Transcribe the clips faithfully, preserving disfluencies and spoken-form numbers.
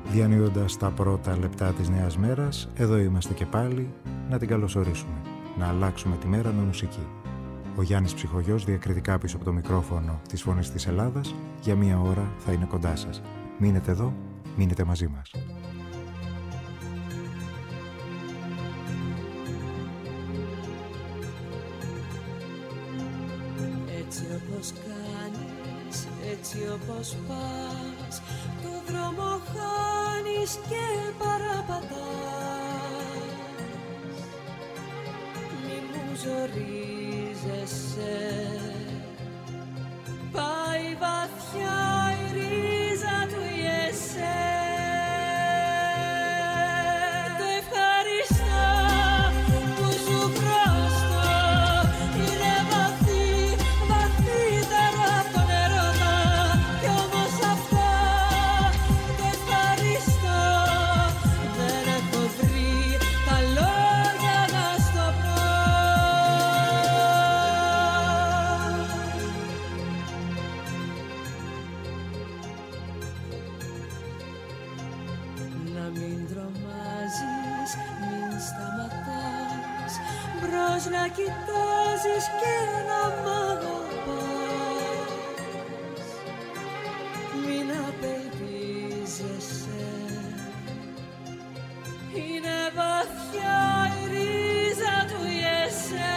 Διανύοντας τα πρώτα λεπτά της νέας μέρας, εδώ είμαστε και πάλι να την καλωσορίσουμε, να αλλάξουμε τη μέρα με μουσική. Ο Γιάννης Ψυχογιός, διακριτικά πίσω από το μικρόφωνο της Φωνής της Ελλάδας, για μία ώρα θα είναι κοντά σας. Μείνετε εδώ, μείνετε μαζί μας. Έτσι όπως κάνεις, έτσι όπως πας, το δρόμο χάνεις και παραπατάς. Μη μου ζορίζεσαι, πάει βαθιά η ρίζα του η εσέ. Το ευχαριστώ που σου χρωστώ, είναι βαθύ, βαθύτερα από τον έρωτα. Κι όμως αυτά το ευχαριστώ, δεν έχω βρει τα λόγια να στο πω. Να μην τρομάζεις, μην σταματάς, μπρος να κοιτάζεις και να μ' αγαπάς. Μην απελπίζεσαι, είναι βαθιά η ρίζα του η εσέ.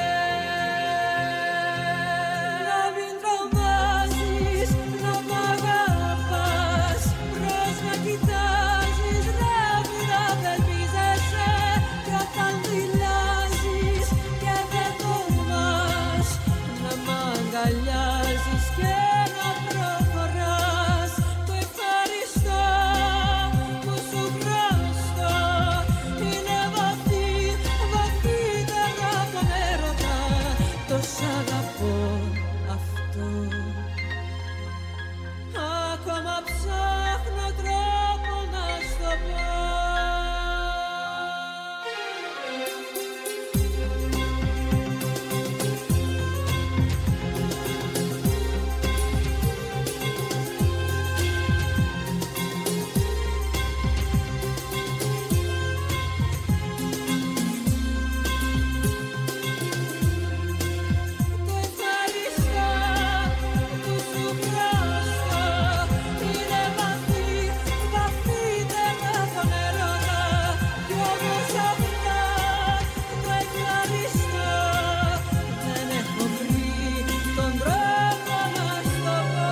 Να μην τρομάζεις, να μ' αγαπάς, μπρος να κοιτάζεις, να μην απελπίζεσαι. Κι όταν δηλάζεις και δεν τολμάς, να μ' αγκαλιάζεις και να προχωράς. Το ευχαριστώ που σου χρωστώ, είναι βαθύ, βαθύτερα από τον έρωτα. Το σ' αγαπώ αυτό, ακόμα ψάχνω τρόπο να στο πω. Το ευχαριστώ που σου χρωστώ, είναι βαθύ, βαθύτερα από τον έρωτα. Κι όμως αυτά το ευχαριστώ, δεν έχω βρει τον τρόπο να στο πω.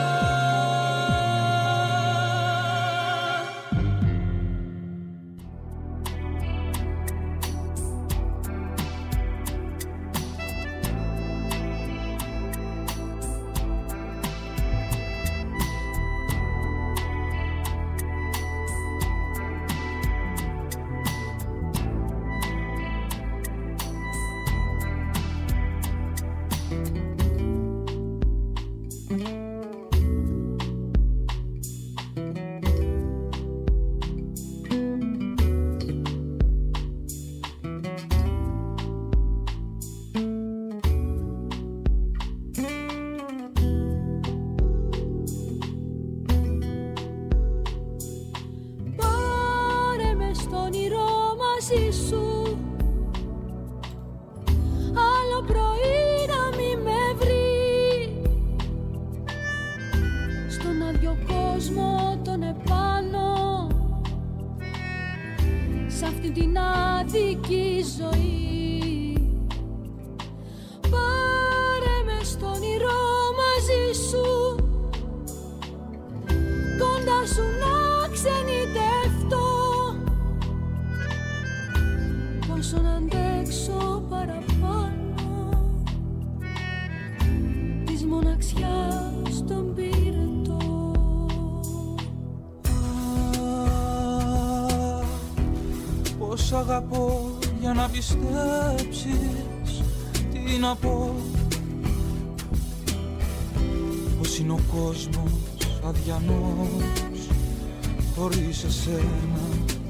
Πάρε με στο όνειρο μαζί σου, άλλο πρωί να μη με βρει. Στον άδειο κόσμο τον επάνω, σ' αυτή την άδικη ζωή. Πάρε με στο όνειρο μαζί σου, κοντά σου να ξενιτευτώ. Πόσο να αντέξω παραπάνω της μοναξιάς τον πυρετό. Πώς αγαπώ για να πιστέψεις, τι να πω. Πώς είναι ο κόσμος αδιανός χωρίς εσένα.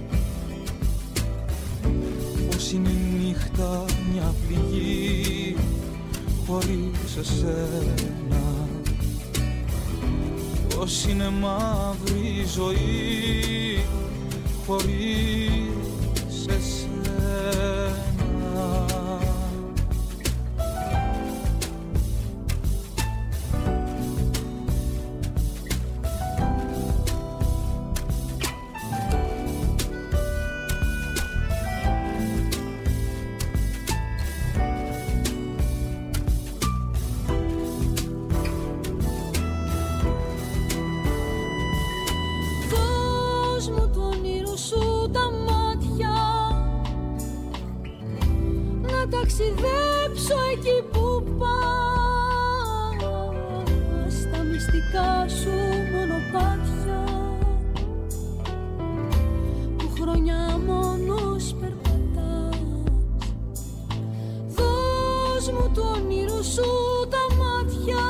Πώς είναι η νύχτα μια πληγή χωρίς εσένα. Πώς είναι μαύρη η ζωή χωρίς εσένα. Ταξιδέψω εκεί που πας, στα μυστικά σου μονοπάτια που χρόνια μόνος περπατάς. Δώσ' μου το όνειρο σου τα μάτια,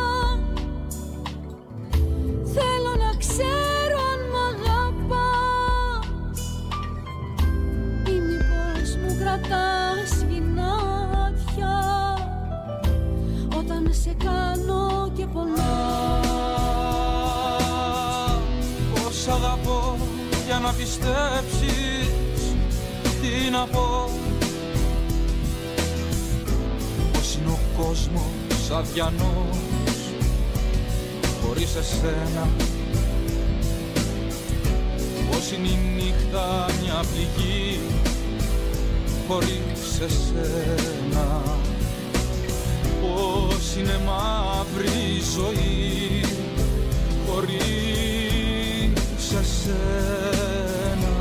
θέλω να ξέρω αν μ' αγαπάς ή μήπως μου κρατάς όταν σε κάνω και πολλά. Πώς αγαπώ για να πιστέψεις, τι να πω. Πώς είναι ο κόσμος αδιανός χωρίς εσένα. Πώς είναι η νύχτα μια πληγή χωρίς εσένα. Πώς είναι μαύρη η ζωή χωρίς εσένα.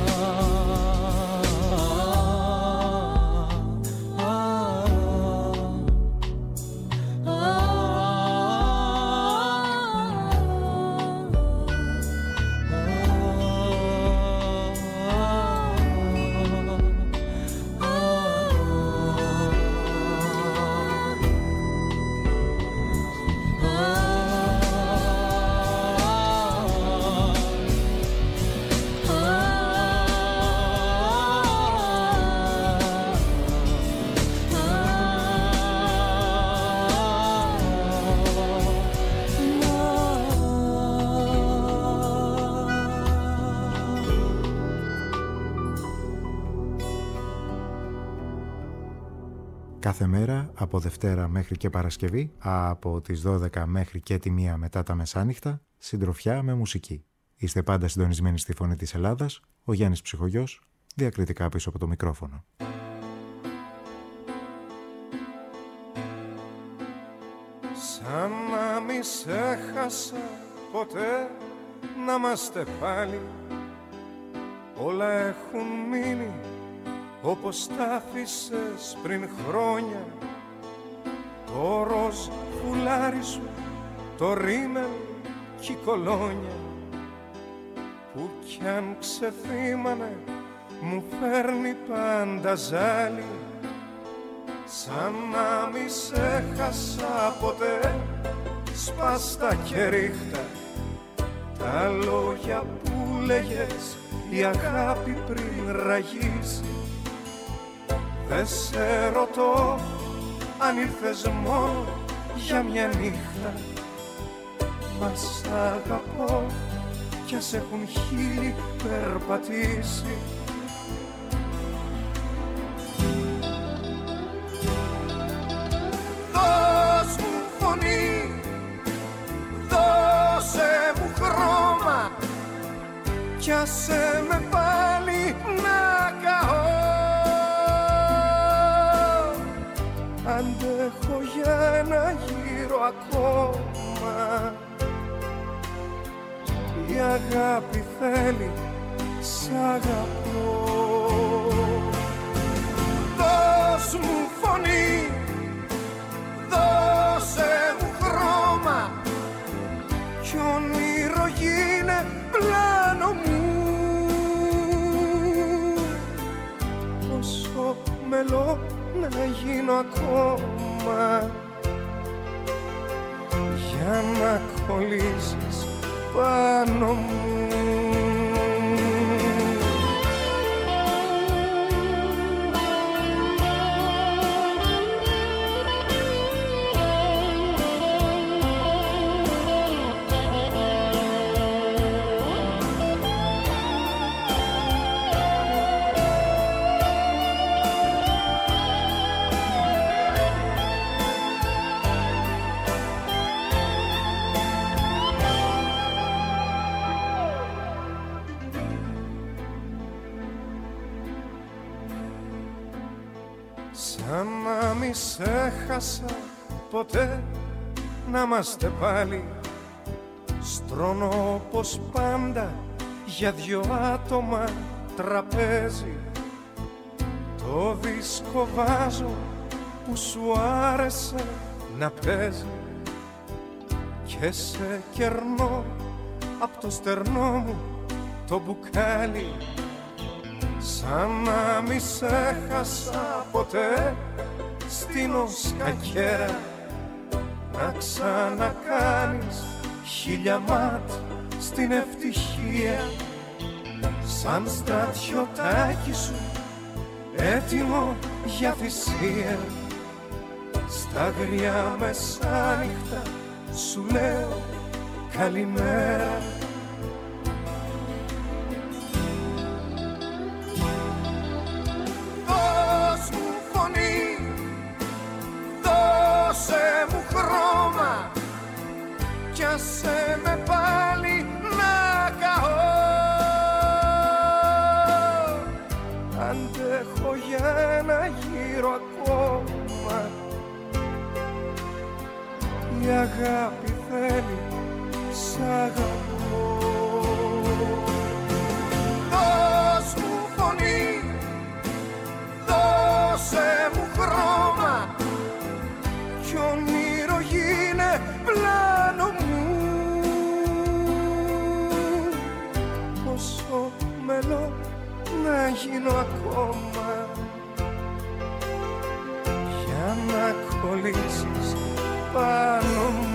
Κάθε μέρα από Δευτέρα μέχρι και Παρασκευή, από τις δώδεκα μέχρι και τη μία μετά τα μεσάνυχτα, συντροφιά με μουσική. Είστε πάντα συντονισμένοι στη Φωνή της Ελλάδας, ο Γιάννης Ψυχογιός, διακριτικά πίσω από το μικρόφωνο. Σαν να μη σε χάσα ποτέ, να είμαστε πάλι, όλα έχουν μείνει όπως τα άφησες πριν χρόνια. Το ροζ φουλάρι σου, το ρίμελ κι η κολόνια, που κι αν ξεθύμανε μου φέρνει πάντα ζάλι. Σαν να μη σε χάσα ποτέ, σπάστα και ρίχτα τα λόγια που λέγες, η αγάπη πριν ραγίσει. Δε σε ρωτώ αν ήρθες μόνο για μια νύχτα, μα σ' αγαπώ κι ας έχουν χείλη περπατήσει. Δώσ' μου φωνή, δώσε μου χρώμα κι άσε με πάλι να καώ. Αντέχω για ένα γύρο ακόμα, η αγάπη θέλει, σ' αγαπώ. Δώσ' μου φωνή, δώσε μου χρώμα κι όνειρο γίνε πλάνο μου. Όσο μελώ να γίνω ακόμα, για να κολλήσεις πάνω μου. σαν να μη σε χάσα ποτέ, να είμαστε πάλι. Στρώνω όπως πάντα για δυο άτομα τραπέζι. Το δίσκο βάζω που σου άρεσε να παίζει και σε κερνώ απ' το στερνό μου το μπουκάλι, σαν να μη σε χάσα ποτέ. Στείνω σκακέρα να ξανακάνεις χίλια μάτ στην ευτυχία, σαν στρατιωτάκι σου έτοιμο για θυσία. Στα αγριά μεσάνυχτα σου λέω καλημέρα. Δώσ' μου φωνή, δώσε μου χρώμα κι άσε με πάλι να καώ. Αντέχω για ένα γύρο ακόμα, η αγάπη θέλει, σ' αγαπώ. Δώσ' μου φωνή, δώσε μου χρώμα κι όνειρο γίνε πλάνο μου. Πόσο μελώ να γίνω ακόμα για να κολλήσεις πάνω μου.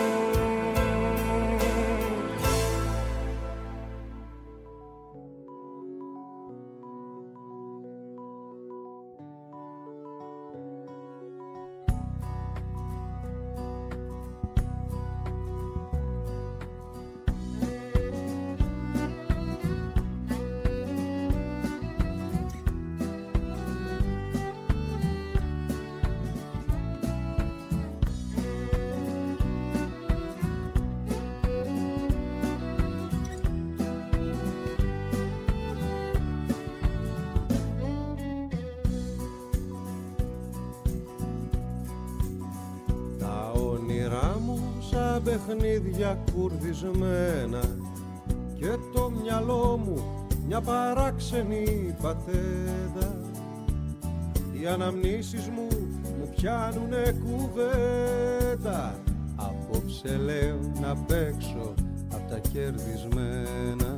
Παιχνίδια κουρδισμένα και το μυαλό μου μια παράξενη πατέντα. Οι αναμνήσεις μου μου πιάνουνε κουβέντα. Απόψε λέω να παίξω απ' τα κερδισμένα.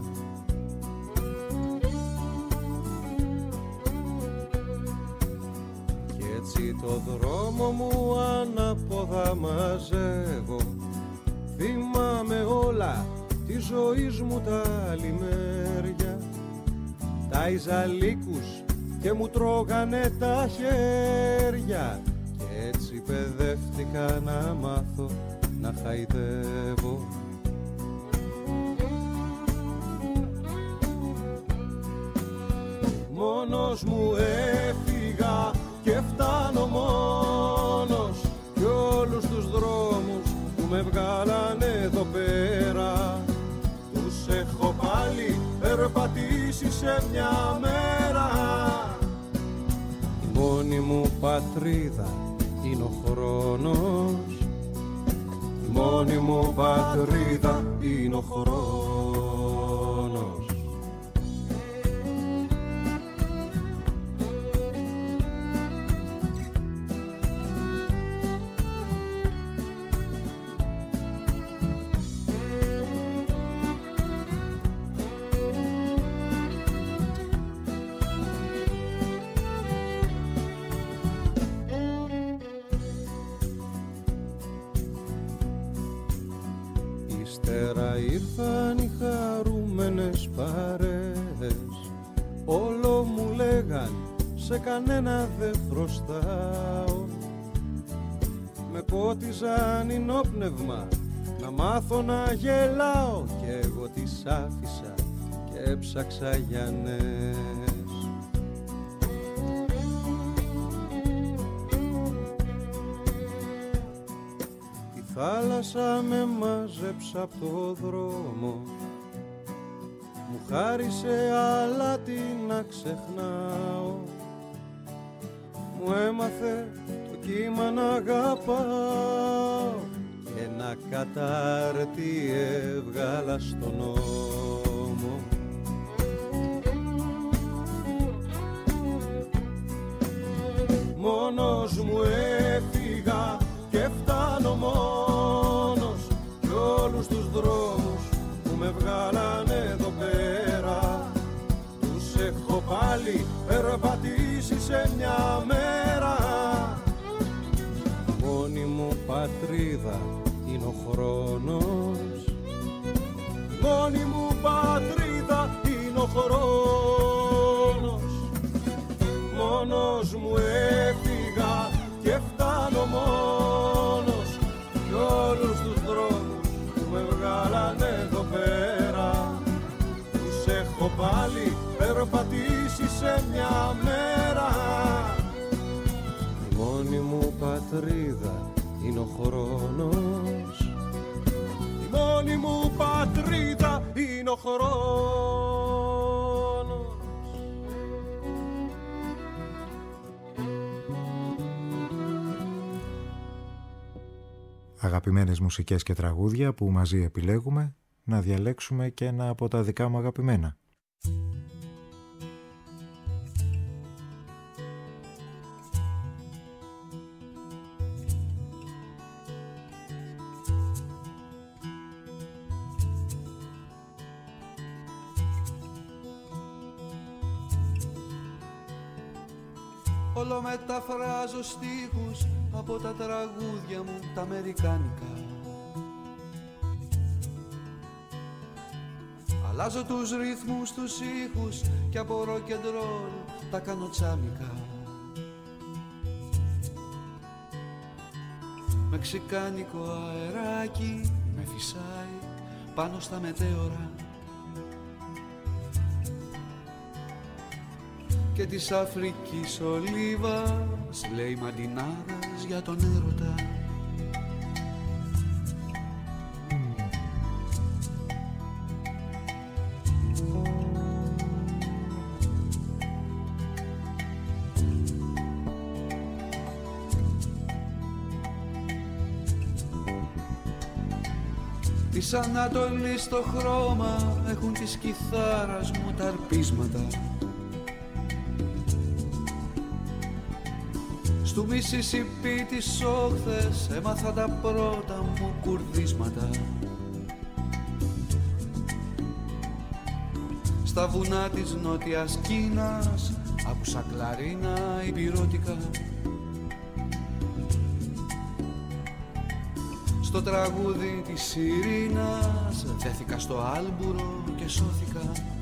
Κι έτσι το δρόμο μου ανάποδα μαζεύω. Θυμάμαι όλα τη ζωής μου τα λιμέρια, τα ιζαλίκους και μου τρώγανε τα χέρια. Κι έτσι παιδεύτηκα να μάθω να χαϊδεύω. Μόνος μου έφυγα και φτάνω μόνος κι όλους τους δρόμους που με βγάλανε εδώ πέρα τους έχω πάλι περπατήσει σε μια μέρα. Η μόνη μου πατρίδα είναι ο χρόνος, η μόνη μου πατρίδα είναι ο χρόνος. Ήρθαν οι χαρούμενες παρέες, όλο μου λέγαν σε κανένα δεν χρωστάω. Με πότιζαν ενόπνευμα να μάθω να γελάω κι εγώ τις άφησα και έψαξα για νέες. Θάλασσα με μάζεψα απ' το δρόμο, μου χάρισε αλάτι να ξεχνάω. μου έμαθε το κύμα να αγαπάω και ένα κατάρτι έβγαλα στον νόμο. Μόνος μου έφυγα και φτάνω μόνος κι όλους τους δρόμους που με βγάλανε εδώ πέρα τους έχω πάλι περπατήσει σε μια μέρα. Μόνη μου πατρίδα είναι ο χρόνος, μόνη μου πατρίδα είναι ο χρόνος. Μόνος μου έφυγα και φτάνω μόνος κι όλους τους δρόμους που με βγάλανε εδώ πέρα τους έχω πάλι περπατήσει σε μια μέρα. Η μόνη μου πατρίδα είναι ο χρόνος, η μόνη μου πατρίδα είναι ο χρόνος. Αγαπημένες μουσικές και τραγούδια που μαζί επιλέγουμε, να διαλέξουμε και ένα από τα δικά μου αγαπημένα. Όλο μεταφράζω στίχους από τα τραγούδια μου τα αμερικάνικα. Αλλάζω τους ρυθμούς, τους ήχους και από rock and roll τα κάνω τσάμικα. Μεξικάνικο αεράκι με φυσάει πάνω στα μετέωρα και της Αφρικής ολίβας λέει μαντινάδας για τον έρωτα. Της Ανατολής στο χρώμα έχουν της κιθάρας μου τα αρπίσματα. Του Μισισιπί τις όχθες έμαθα τα πρώτα μου κουρδίσματα. Στα βουνά της Νότιας Κίνας άκουσα κλαρίνα υπηρώτικα. Στο τραγούδι της Ειρήνας δέθηκα στο άλμπουρο και σώθηκα.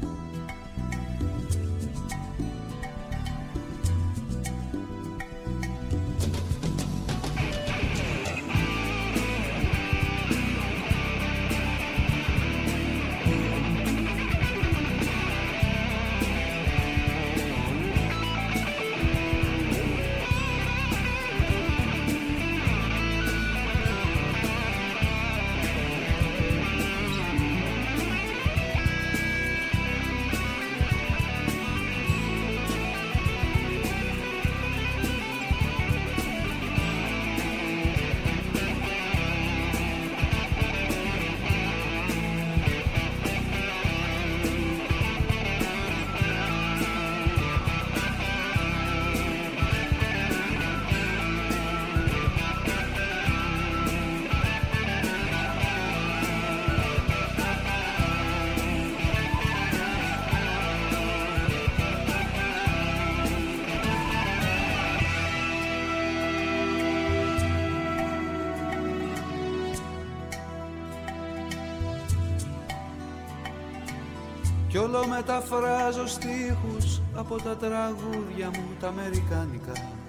Κι όλο μεταφράζω στίχους από τα τραγούδια μου τα αμερικάνικα.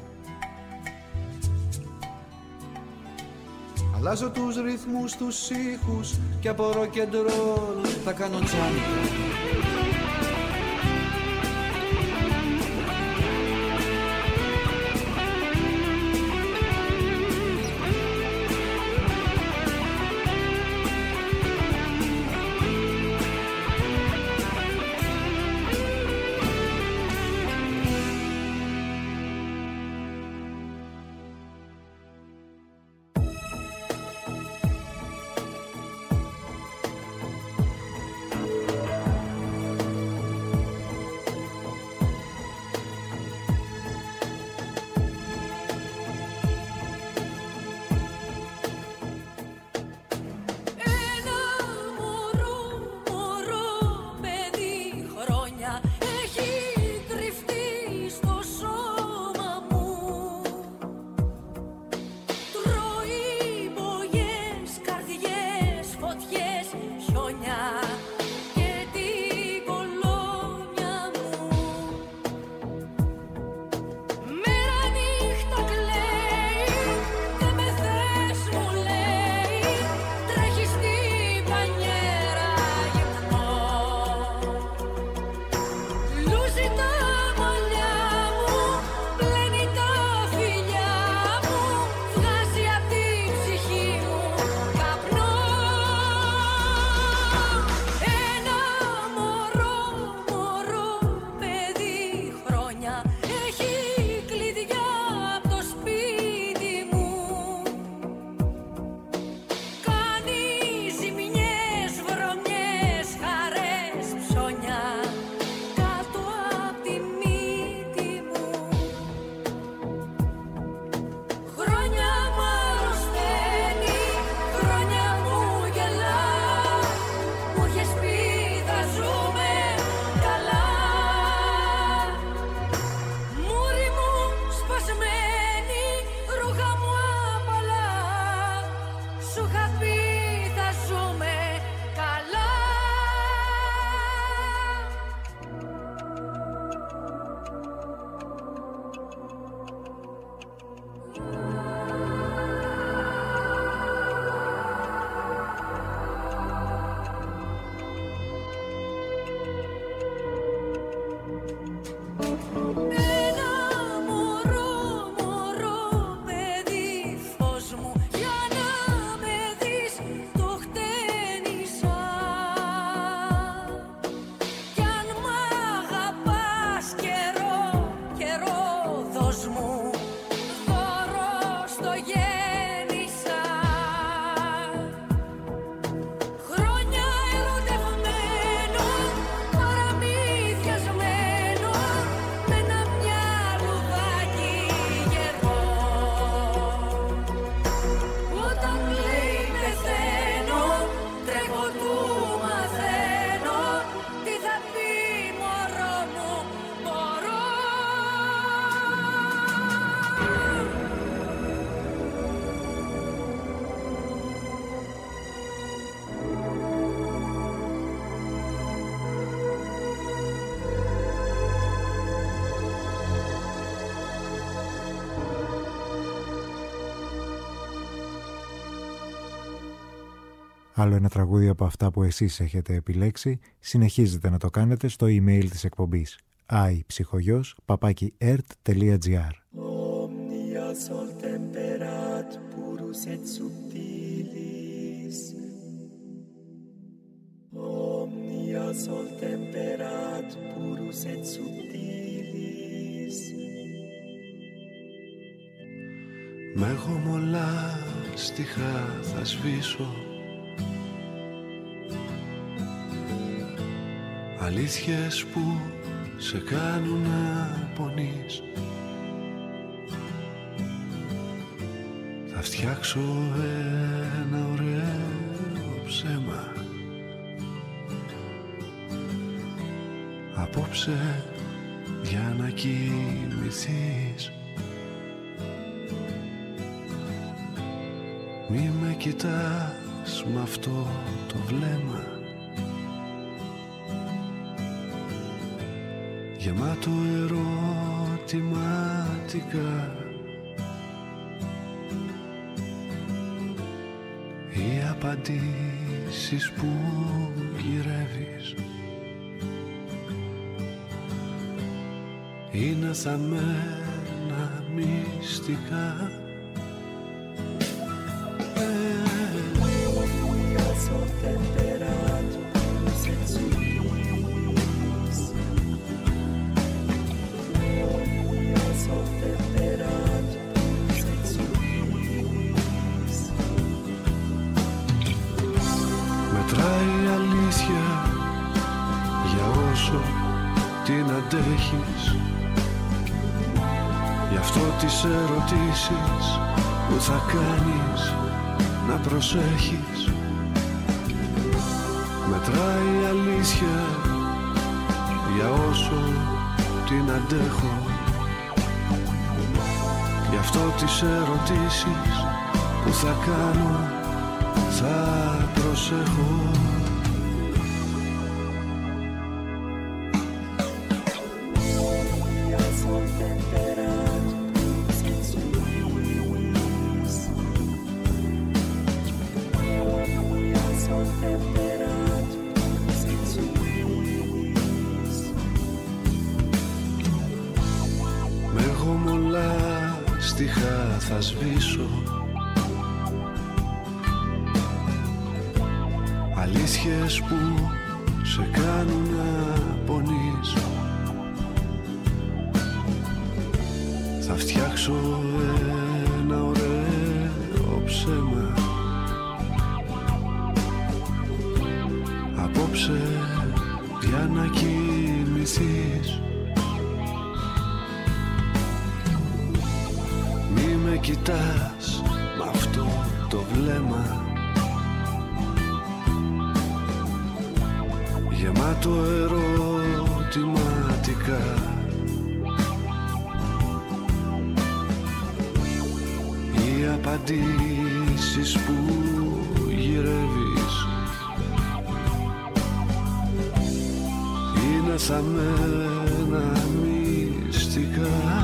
Αλλάζω τους ρυθμούς, τους ήχους και από rock and roll τα κάνω τσάμικα. Άλλο ένα τραγούδι από αυτά που εσείς έχετε επιλέξει. Συνεχίζετε να το κάνετε στο email της εκπομπής iψυχογιός παπάκι ερτ τελεία τζι άρ. Omnia sol temperat purus et subtilis. Omnia sol temperat purus et subtilis. Με γομολά στιχά θα σβήσω, αλήθειες που σε κάνουν να πονείς. Θα φτιάξω ένα ωραίο ψέμα απόψε για να κοιμηθείς. Μη με κοιτάς μ' αυτό το βλέμμα γεμάτο ερωτηματικά. Οι απαντήσεις που γυρεύεις είναι θαμμένα μυστικά. Μετράει η αλήθεια για όσο την αντέχεις. Γι' αυτό τις ερωτήσεις που θα κάνεις να προσέχεις. Μετράει η αλήθεια για όσο την αντέχω. Γι' αυτό τις ερωτήσεις που θα κάνω θα προσέχω. Με γομολά στιχά θα σβήσω, αλήθειες που σε κάνουν να πονείς. Θα φτιάξω ένα ωραίο ψέμα απόψε για να κοιμηθείς. Μη με κοιτάς μ' αυτό το βλέμμα γεμάτο ερωτηματικά. Οι απαντήσεις που γυρεύεις είναι θαμμένα μυστικά.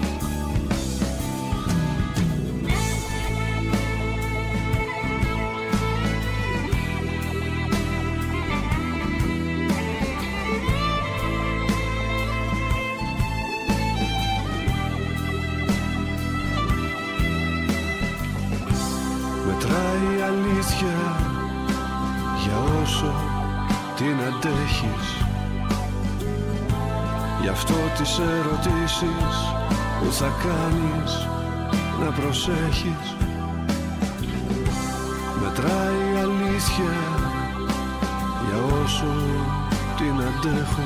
Μετράει η αλήθεια για όσο την αντέχεις. Γι' αυτό τις ερωτήσεις που θα κάνεις να προσέχεις. Μετράει η αλήθεια για όσο την αντέχω.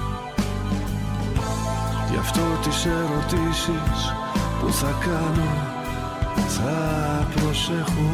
Γι' αυτό τις ερωτήσεις που θα κάνω θα προσέχω.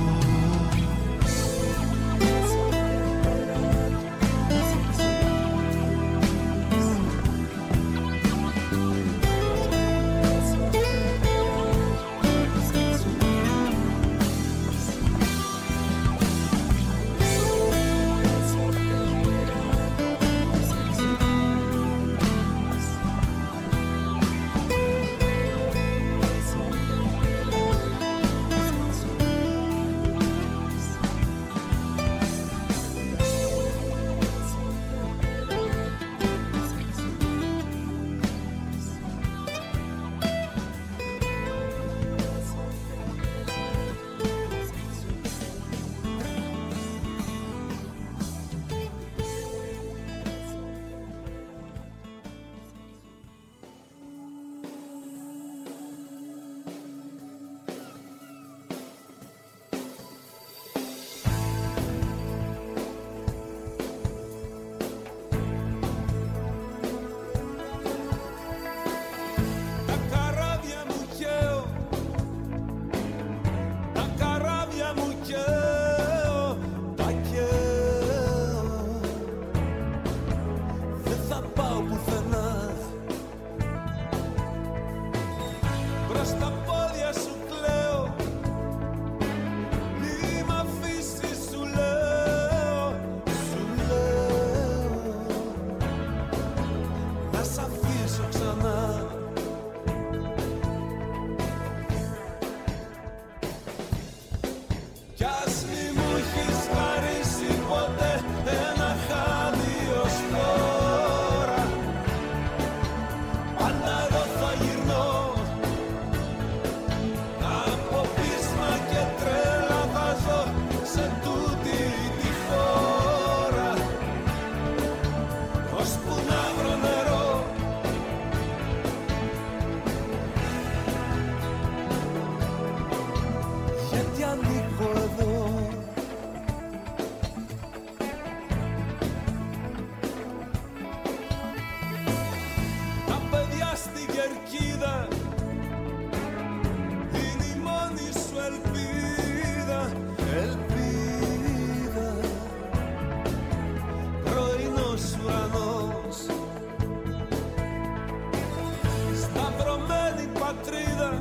πατρίδα,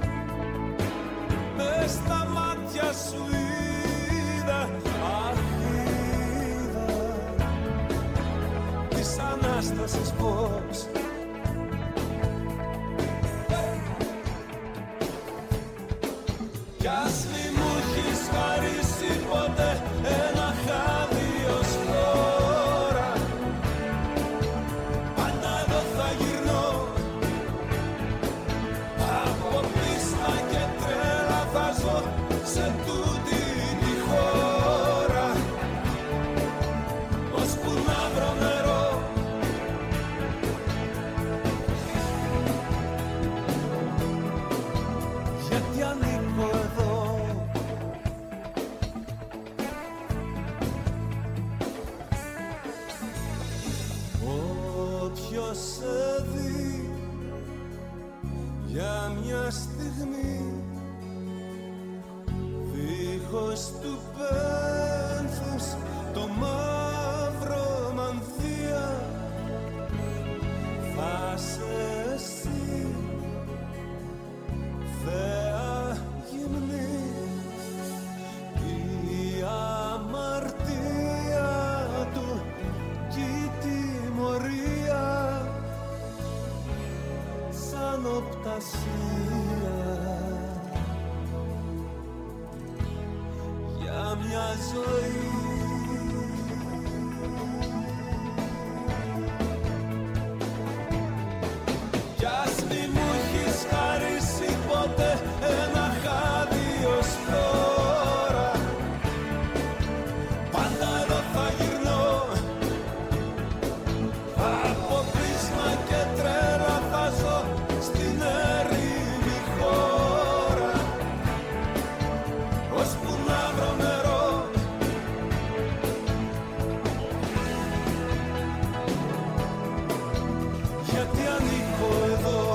μες στα μάτια σου είδα αρχίδα της Ανάστασης πως. Κι ας μη μου έχεις χαρίσει ποτέ ένα χάδι ως χώρα, πάντα εδώ θα γυρνώ, από πίστα και τρέλα θα ζω σε τούτη τη χώρα, ώσπου να βρω νερό. Γιατί ανήκω εδώ, όποιος σε δει για μια στιγμή δίχως του πένθους το μαύρο μανθία, θα σε εσύ θέα γυμνή, η αμαρτία του κι η τιμωρία σαν οπτασία για μια ζωή. Κι ας μη μου έχεις χαρίσει ποτέ ένα χάδι ως τώρα, πάντα εδώ θα γυρνώ, από πείσμα και τρέλα θα ζω στην έρημη χώρα, ώσπου να βρω νερό. Γιατί ανήκω εδώ,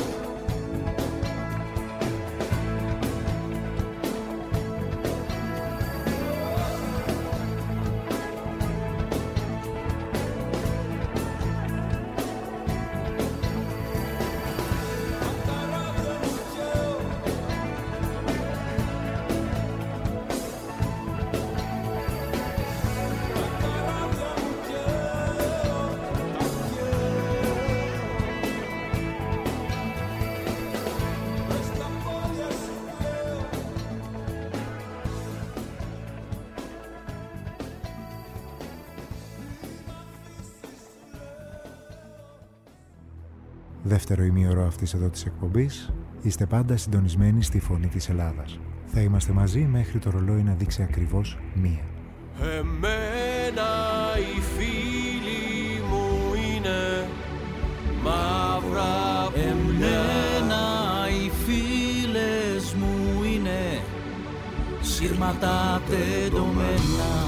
Δεύτερο ημίωρο αυτής εδώ της εκπομπής. Είστε πάντα συντονισμένοι στη Φωνή της Ελλάδας. Θα είμαστε μαζί μέχρι το ρολόι να δείξει ακριβώς μία. Εμένα οι φίλοι μου είναι μαύρα πουλιά. Εμένα οι φίλες μου είναι σύρματα τεντωμένα.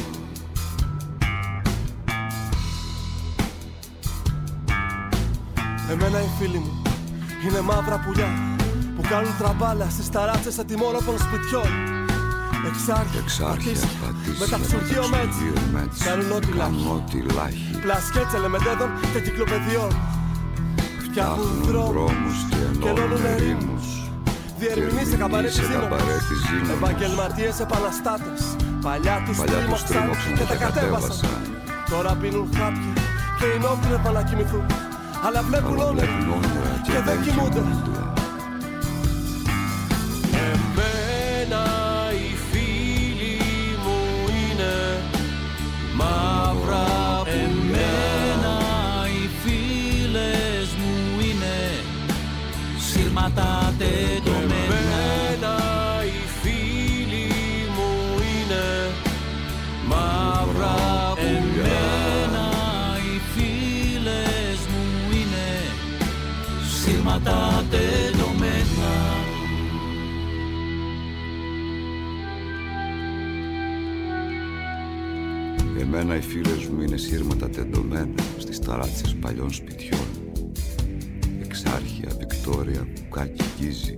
Εμένα οι φίλοι μου είναι μαύρα πουλιά που κάνουν τραμπάλα στις ταράτσες ατιμόρροπων σπιτιών. Εξάρχεια, πατήσια, με τα ψουργείο μέτς, κάνουν ό,τι λάχει, πλασκέτς ελεμεντέδων και κυκλοπαιδιών. Φτιάχνουν δρόμους και ενώνουν ερήμους, διερμηνείς σε καμπαρέτη ζήνων, επαγγελματίες επαναστάτες, παλιά τους τρίμωξαν και τα κατέβασαν. Τώρα πίνουν χάπια και οι νόκροι επανακοιμηθούν, αλλά βλέπουν όνειρα και δεν κοιμούνται. Εμένα οι φίλοι μου είναι μαύρα πουλιά. Εμένα οι φίλες μου είναι σύρματα τεντωμένα. Εμένα οι φίλοι μου είναι μαύρα πουλιά. Εμένα οι φίλες μου είναι σύρματα τεντωμένα. Εμένα οι φίλες μου είναι σύρματα τεντωμένα στις ταράτσες παλιών σπιτιών. Εξάρχεια, Βικτόρια, Κουκάκι, Γκίζη.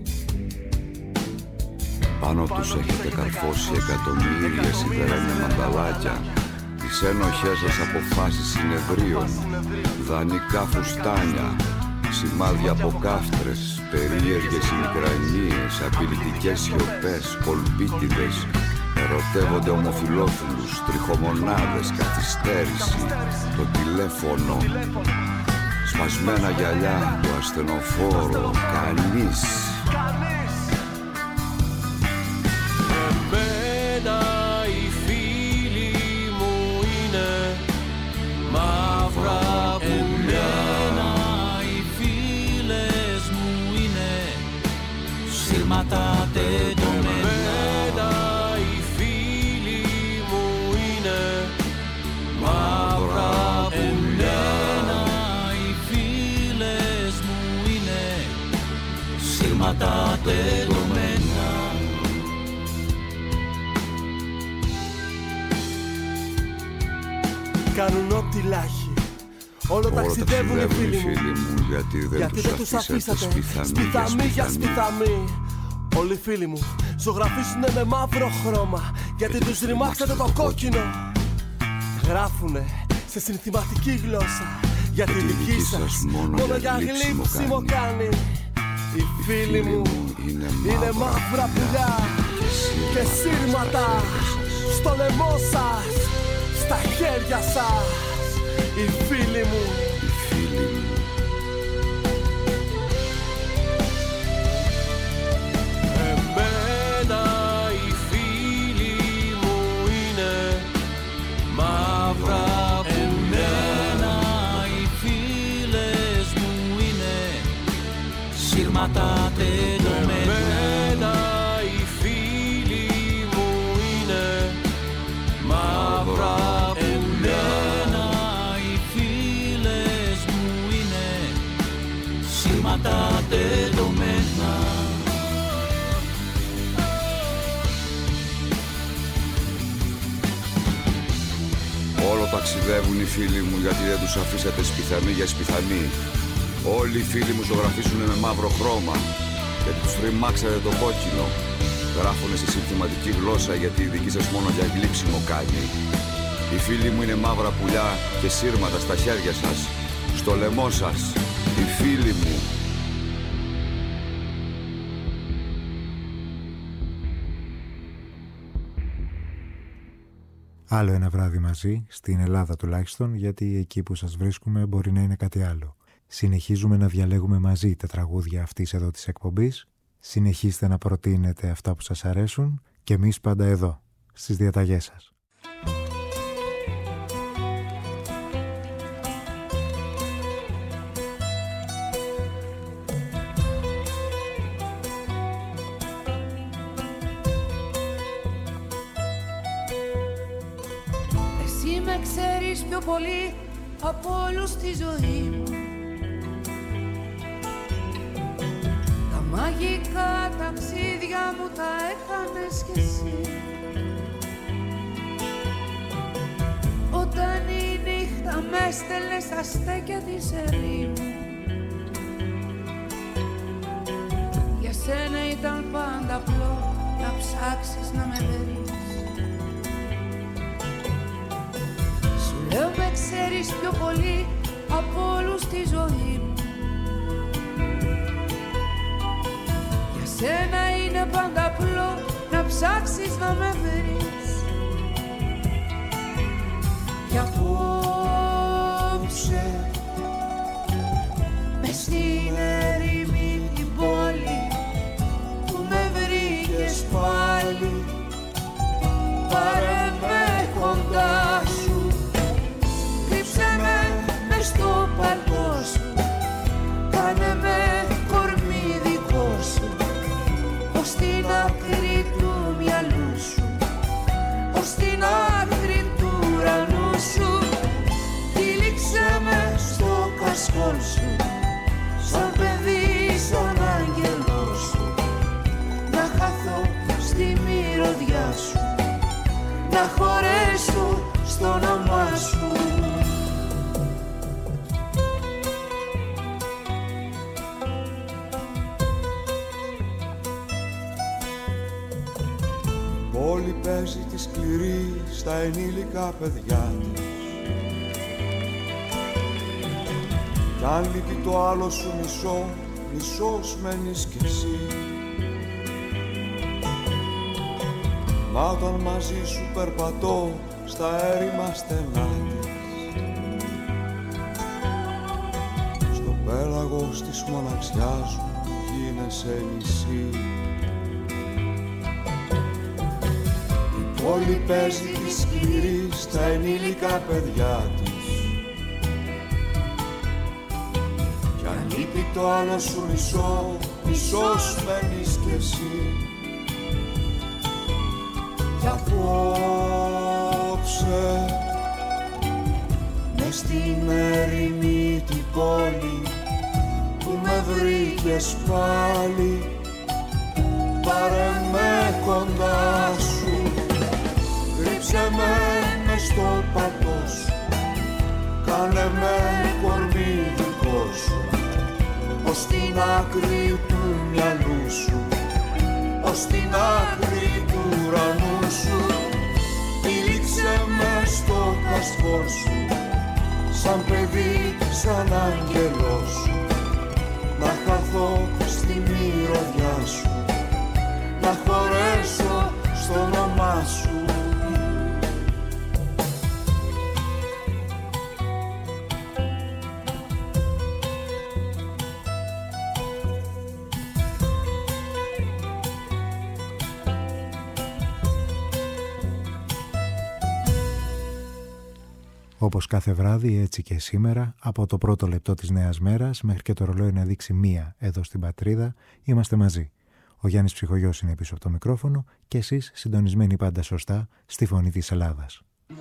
Πάνω τους έχετε καρφώσει εκατομμύρια σιδερένια μανταλάκια, τις ένοχές σας αποφάσεις συνεδρίων, δανεικά φουστάνια, σημάδια από κάφτρες, περίεργες ημικρανίες, απειλητικές σιωπές, κολπίτιδες, ερωτεύονται ομοφυλόφιλους, τριχομονάδες, καθυστέρηση, το τηλέφωνο, σπασμένα γυαλιά, το ασθενοφόρο, κανείς. Εμένα οι φίλοι μου είναι μαύρα πουλιά. Εμένα οι φίλες μου είναι σύρματα τεντωμένα. Εμένα οι φίλοι μου είναι μαύρα πουλιά. Εμένα οι φίλες μου είναι σύρματα τεντωμένα. Κάνουν ό,τι λάχει. Όλο ταξιδεύουν οι φίλοι μου, γιατί δεν γιατί τους, δεν τους αφήσατε αφήσατε σπιθαμή για σπιθαμή. Όλοι οι φίλοι μου ζωγραφίσουνε με μαύρο χρώμα, γιατί τους ρημάξατε το κόκκινο. Γράφουνε σε συνθηματική γλώσσα, γιατί η δική σας μόνο για γλύψιμο κάνει. Οι φίλοι μου είναι μαύρα πουλιά και σύρματα στο λαιμό σας, στα χέρια σας. Οι φίλοι μου, οι φίλοι μου. Εμένα οι φίλοι μου είναι μαύρα πουλιά. Εμένα οι φίλες μου είναι σύρματα τεντωμένα. Εμένα οι φίλοι μου είναι μαύρα πουλιά. Σύρματα τεντωμένα. Όλο ταξιδεύουν οι φίλοι μου, γιατί δεν τους αφήσατε σπιθαμή για σπιθαμή. Όλοι οι φίλοι μου ζωγραφίσουνε με μαύρο χρώμα, γιατί τους ρημάξατε το κόκκινο. Γράφουνε σε συνθηματική γλώσσα, γιατί η δική σας μόνο για γλύψιμο κάνει. Οι φίλοι μου είναι μαύρα πουλιά και σύρματα στα χέρια σας, στο λαιμό σας. Οι φίλοι μου. Άλλο ένα βράδυ μαζί, στην Ελλάδα τουλάχιστον, γιατί εκεί που σας βρίσκουμε μπορεί να είναι κάτι άλλο. Συνεχίζουμε να διαλέγουμε μαζί τα τραγούδια αυτής εδώ της εκπομπής. Συνεχίστε να προτείνετε αυτά που σας αρέσουν και εμείς πάντα εδώ, στις διαταγές σας. Ξέρεις πιο πολύ από όλους τη ζωή μου. Τα μαγικά ταξίδια μου τα έκανες κι εσύ. Όταν η νύχτα με έστελνε στα στέκια της ερήμου, για σένα ήταν πάντα απλό να ψάξεις να με βρεις. Λέω με ξέρεις πιο πολύ από όλους τη ζωή μου. Για σένα είναι πάντα απλό να ψάξεις να με βρεις. Κι απόψε μες στην ερήμη την πόλη που με βρήκες πάλι, πάρε με κοντά σου, στο παλτό σου, κάνε με κορμί δικό σου, ως την άκρη του μυαλού σου, ως την άκρη του ουρανού σου. Τύλιξε με στο κασκόλ σου, σαν παιδί, σαν άγγελό σου, να χαθώ στη μυρωδιά σου, να χωρέσω στο όνομά σου. Όλη παίζει τη σκληρή στα ενήλικα παιδιά της. Κι αν λείπει το άλλο σου μισό, μισός μένεις κι εσύ. Μα όταν μαζί σου περπατώ στα έρημα στενά της, στο πέλαγος της μοναξιάς μου γίνεσαι νησί. Η πόλη παίζει τη σκληρή στα ενήλικα παιδιά της, κι αν λείπει το άλλο σου μισό, μισός μένεις κι εσύ. Κι απόψε μες στην ερημή την πόλη που με βρήκες πάλι, πάρε με κοντά σου, κρύψε με μες στο πατό σου, κάνε με κορμί δικό σου, ως την άκρη του μυαλού σου, ως την άκρη του ουρανού σου. Τύλιξε με στο καστφόρ σου, σαν παιδί, σαν άγγελό σου, να χαθώ στη μυρωδιά σου, να χωρέσω στο όνομά σου. Όπως κάθε βράδυ, έτσι και σήμερα, από το πρώτο λεπτό της νέας μέρας μέχρι και το ρολόι να δείξει μία εδώ στην Πατρίδα, είμαστε μαζί. Ο Γιάννης Ψυχογιός είναι πίσω από το μικρόφωνο και εσείς συντονισμένοι πάντα σωστά στη φωνή της Ελλάδας.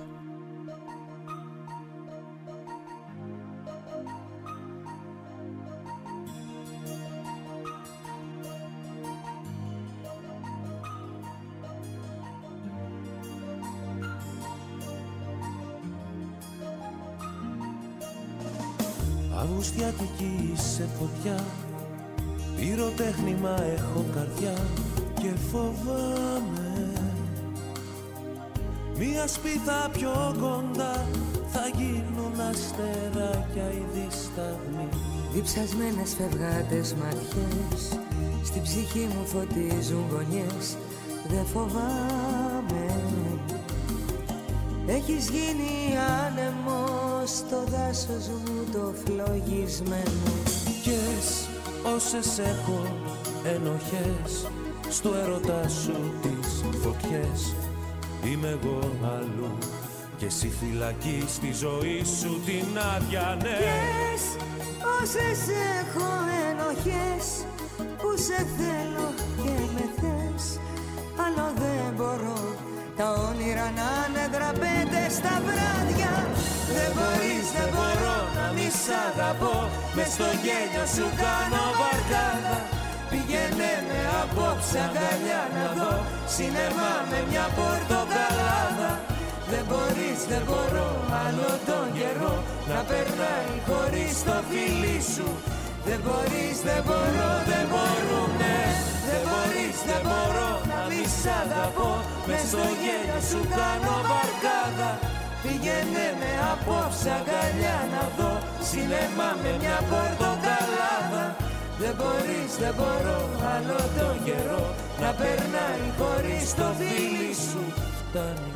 Αυγουστιάτικη σε φωτιά, πυροτέχνημα έχω καρδιά και φοβάμαι μια σπίθα πιο κοντά θα γίνουν αστεράκια οι δισταγμοί. Διψασμένες φευγάτες ματιές στην ψυχή μου φωτίζουν γωνιές, δεν φοβάμαι. Έχεις γίνει άνεμος στο δάσος μου το φλογισμένο. Κες όσες έχω ενοχές στο έρωτα σου τις φωτιές, είμαι εγώ αλλού και εσύ φυλακή στη ζωή σου την άδεια, ναι. Κες όσες έχω ενοχές που σε θέλω και με θες, άλλο δεν μπορώ τα όνειρα να είναι δραπέτες στα βράδια. Δεν μπορείς, δεν μπορώ να μη σ' αγαπώ, μες στο γέλιο σου κάνω βαρκάδα. Πήγαινε με απόψε αγκαλιά να δω σινεμά με μια πορτοκαλάδα. Δεν μπορείς, δεν μπορώ άλλο τον καιρό να περνάει χωρίς το φίλι σου. Δεν μπορείς, δεν μπορώ, δεν μπορούμε. Δεν μπορείς, δεν μπορώ να μη σ' αγαπώ, μες στο γέλιο σου κάνω βαρκάδα. Πήγαινε με απόψε αγκαλιά να δω σινεμά με μια πορτοκαλάδα. Δεν μπορείς, δεν μπορώ άλλο τον καιρό να περνάει χωρίς το φίλι σου. Φτάνει,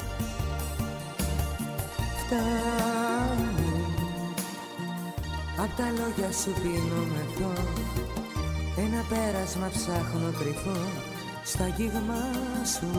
φτάνει, απ' τα λόγια σου πίνω μεθό, ένα πέρασμα ψάχνω κρυφό στα αγγίγμα σου.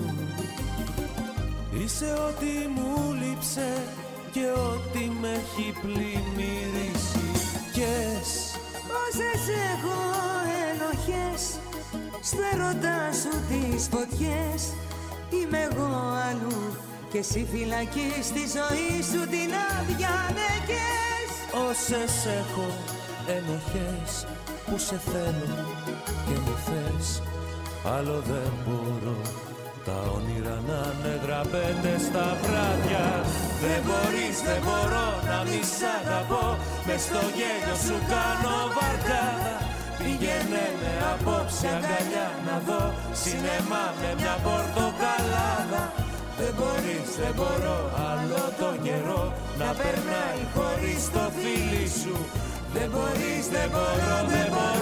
Είσαι ό,τι μου λείψε και ό,τι με έχει πλημμυρίσει. Κες όσες έχω ενοχές στο έρωτά σου τις φωτιές, είμαι εγώ αλλού και εσύ φυλακή στη ζωή σου την άδεια, ναι. Κες όσες έχω ενοχές που σε θέλω και με θες, άλλο δεν μπορώ τα όνειρα να είναι γραπέτες στα βράδια. Δεν μπορείς, δεν μπορώ να μη σ' αγαπώ, μες στο γέλιο σου κάνω βαρκάδα. Πήγαινε με απόψε αγκαλιά να δω σινεμά με μια πορτοκαλάδα. Δεν μπορείς, δεν μπορώ άλλο τον καιρό να περνάει χωρίς το φίλι σου. Δεν μπορείς, δεν μπορώ, δεν μπορώ.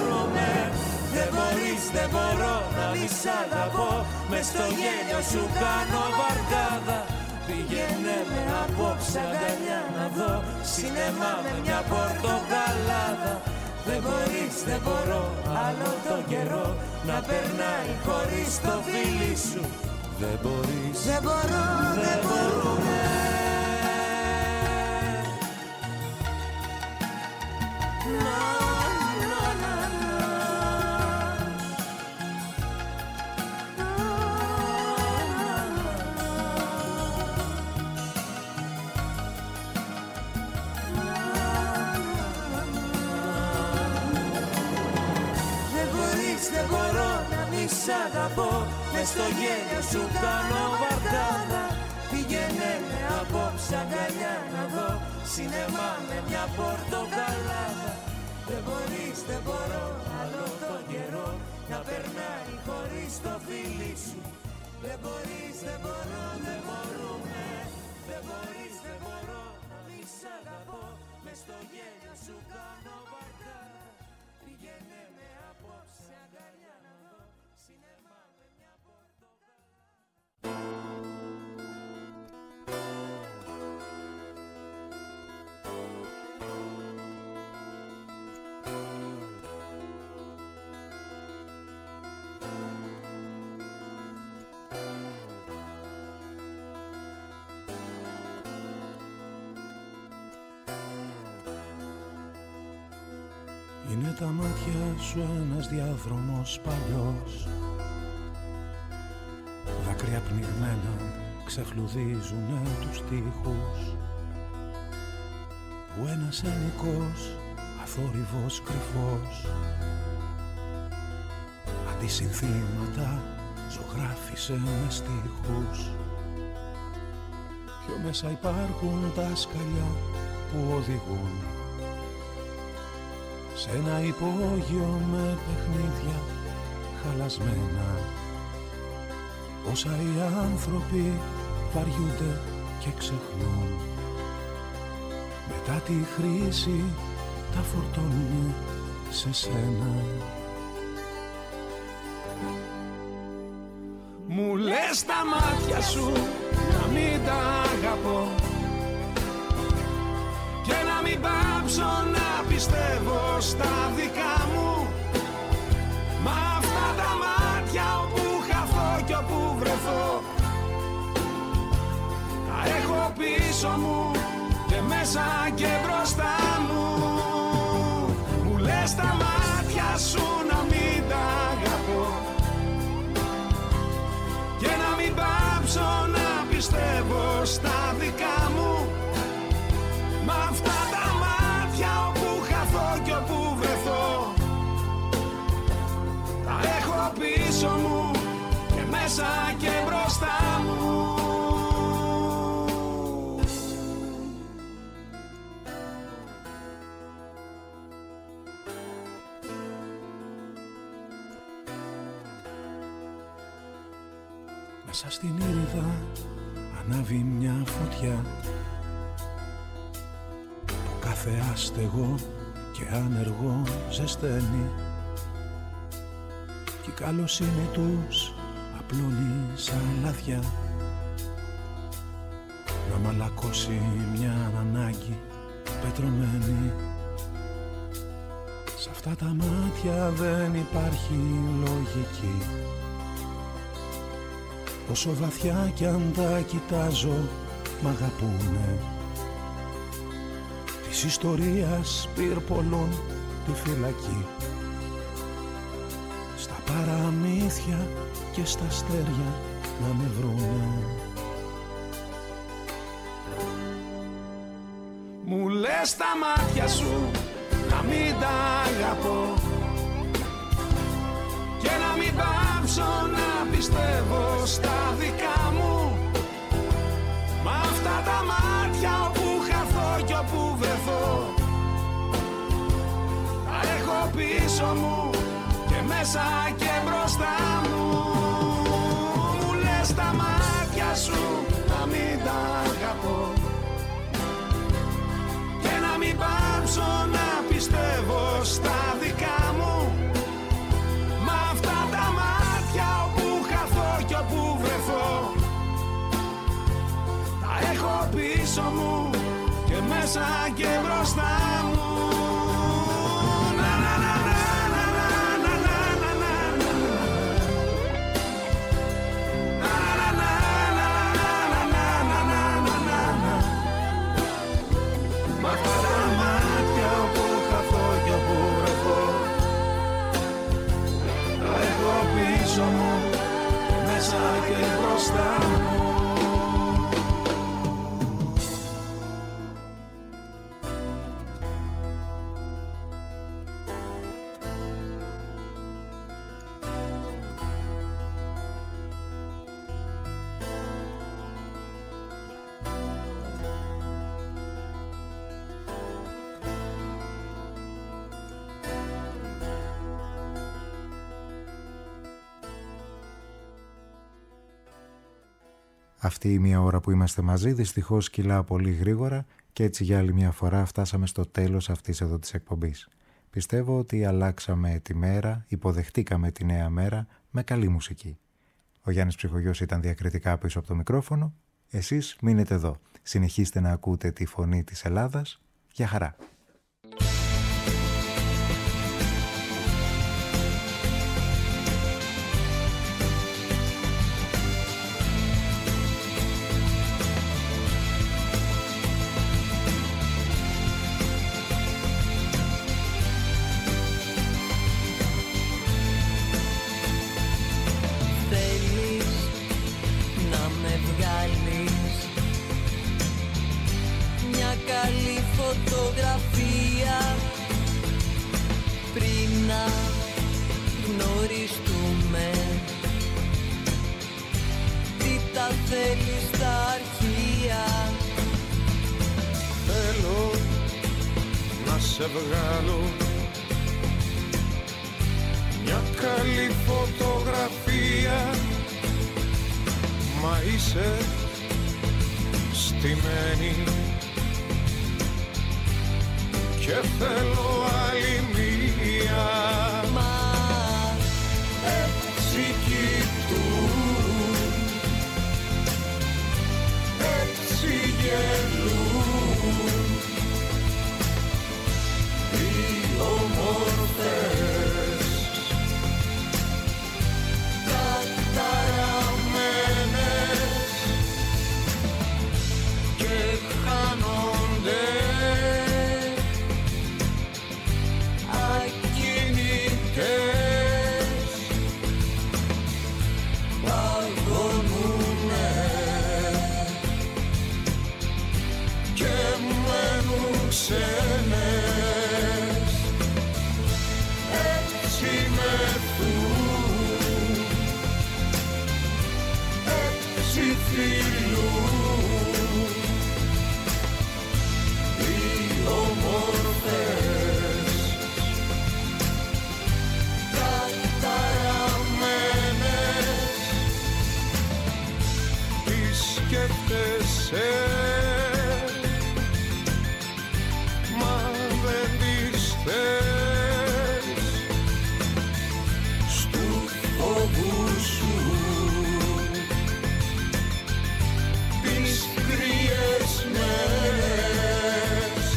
δεν μπορώ να μη σ' αγαπώ. Μες στο γέλιο σου κάνω βαρκάδα. Πήγαινε με απόψε αγκαλιά να δω σινεμά με μια πορτοκαλάδα. Δεν μπορείς, δεν μπορώ άλλο το καιρό να περνάει χωρίς το φίλι σου. Δεν μπορείς, δεν μπορώ, δεν, δεν μπορούμε. Σ' αγαπώ, μες στο γέλιο σου κάνω βαρκάδα. Πήγαινε με απόψε αγκαλιά να δω σινεμά με μια πορτοκαλάδα. Δεν μπορείς, δεν μπορώ άλλο το καιρό να περνάει χωρίς το φίλι σου. Δεν μπορείς, δεν μπορώ, δεν μπορούμε. Δεν μπορείς, δεν μπορώ να μη σ' αγαπώ. Μες στο γέλιο σου κάνω βαρκάδα. Πήγαινε με απόψε αγκαλιά να δω σινεμά με μια πορτοκαλάδα. Είναι τα μάτια σου ένας διάδρομος παλιός. Δάκρυα πνιγμένα ξεφλουδίζουνε τους τοίχους, που ένας ενικός αθόρυβος κρυφός αντισυνθήματα ζωγράφισε με στίχους. Πιο μέσα υπάρχουν τα σκαλιά που οδηγούν σε ένα υπόγειο με παιχνίδια χαλασμένα. Όσα οι άνθρωποι βαριούνται και ξεχνούν, μετά τη χρήση τα φορτώνουν σε σένα. Μου λες τα μάτια σου να μην τα αγαπώ και να μην πάψω να πιστεύω στα δικά μου. Μα αυτά τα μάτια όπου χαθώ κι όπου βρεθώ τα έχω πίσω μου και μέσα και μπροστά μου. Μου λες τα μάτια σου να μην τα αγαπώ και να μην πάψω να πιστεύω στα δικά μου. Μα αυτά τα μάτια όπου χαθώ κι όπου βρεθώ τα έχω πίσω μου και μέσα και μπροστά μου. Μέσα στην ήριδα ανάβει μια φωτιά που κάθε άστεγο και άνεργο ζεσταίνει, κι η καλοσύνη τους απλώνει σαν λαδιά να μαλακώσει μια ανάγκη πετρωμένη. Σ' αυτά τα μάτια δεν υπάρχει λογική, όσο βαθιά κι αν τα κοιτάζω μ' αγαπούνε. Της ιστορίας πυρπολών τη φυλακή, στα παραμύθια και στα αστέρια να με βρούνε. Μου λες τα μάτια σου να μην τα αγαπώ και να μην πάψω να πιστεύω στα δικά μου. Μα αυτά τα μάτια όπου χαθώ κι όπου βρεθώ τα έχω πίσω μου και μέσα και μπροστά μου. Μου λες τα μάτια σου να μην τα αγαπώ και να μην πάψω να πιστεύω στα δικά μου. Μα αυτά τα πίσω μου και μέσα και μπροστά μου. Να, να, να, να, να, να, να, να, να, να. Μ' αυτά τα μάτια όπου χαθώ και όπου βρεθώ, τα έχω πίσω μου και μέσα και μπροστά μου. Αυτή η μία ώρα που είμαστε μαζί δυστυχώς κυλά πολύ γρήγορα και έτσι για άλλη μια φορά φτάσαμε στο τέλος αυτής εδώ της εκπομπής. Πιστεύω ότι αλλάξαμε τη μέρα, υποδεχτήκαμε τη νέα μέρα με καλή μουσική. Ο Γιάννης Ψυχογιός ήταν διακριτικά πίσω από το μικρόφωνο. Εσείς μείνετε εδώ. Συνεχίστε να ακούτε τη φωνή της Ελλάδας. Γεια χαρά. Φωτογραφία πριν να γνωριστούμε, τι τα θέλεις στα αρχεία. Θέλω να σε βγάλω μια καλή φωτογραφία, μα είσαι στημένη και θέλω άλλη μία. Μα έτσι κοιτούν, έτσι γελούν οι όμορφες καταραμένες και χάνονται ξένες, έτσι μεθούν, έτσι φιλούν οι όμορφες καταραμένες. Τι σκέφτεσαι, στου φόβου σου τις κρύες μέρες.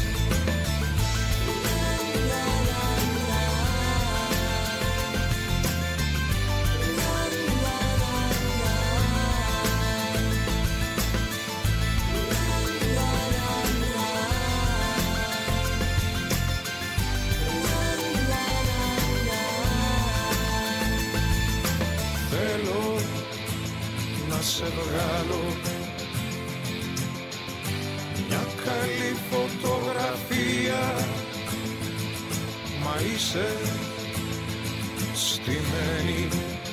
Σε βγάλω μια καλή φωτογραφία, μα είσαι στημένη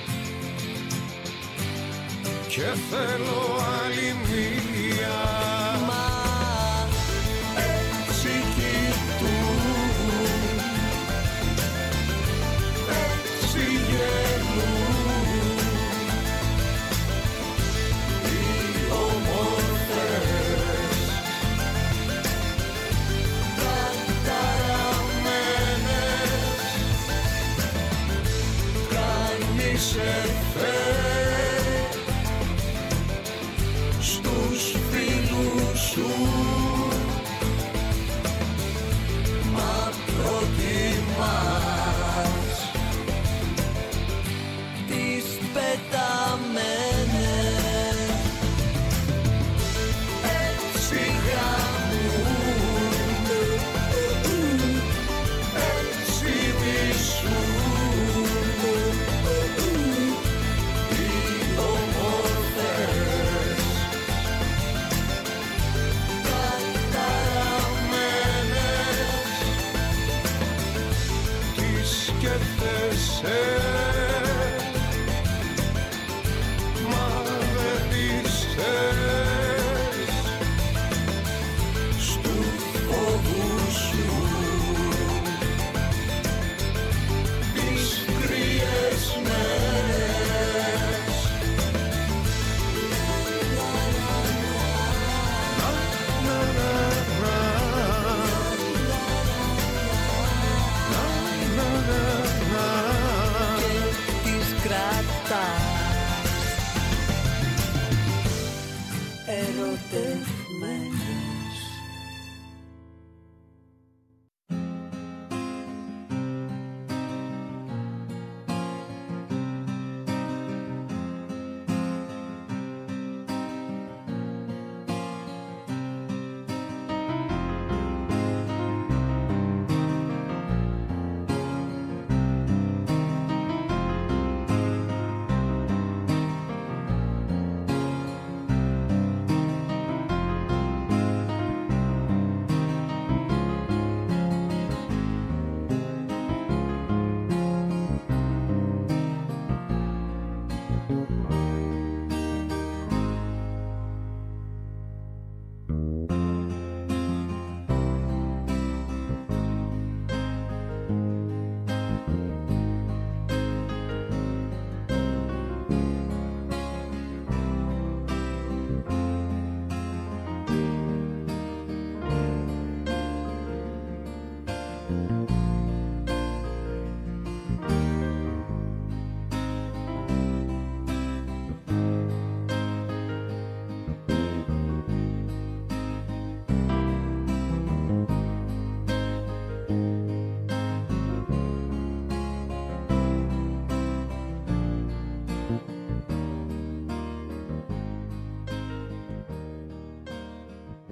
και θέλω άλλη μία. μα έτσι κοιτούν, έτσι γελούν σε φέρ στους φίλους σκέφτεσαι.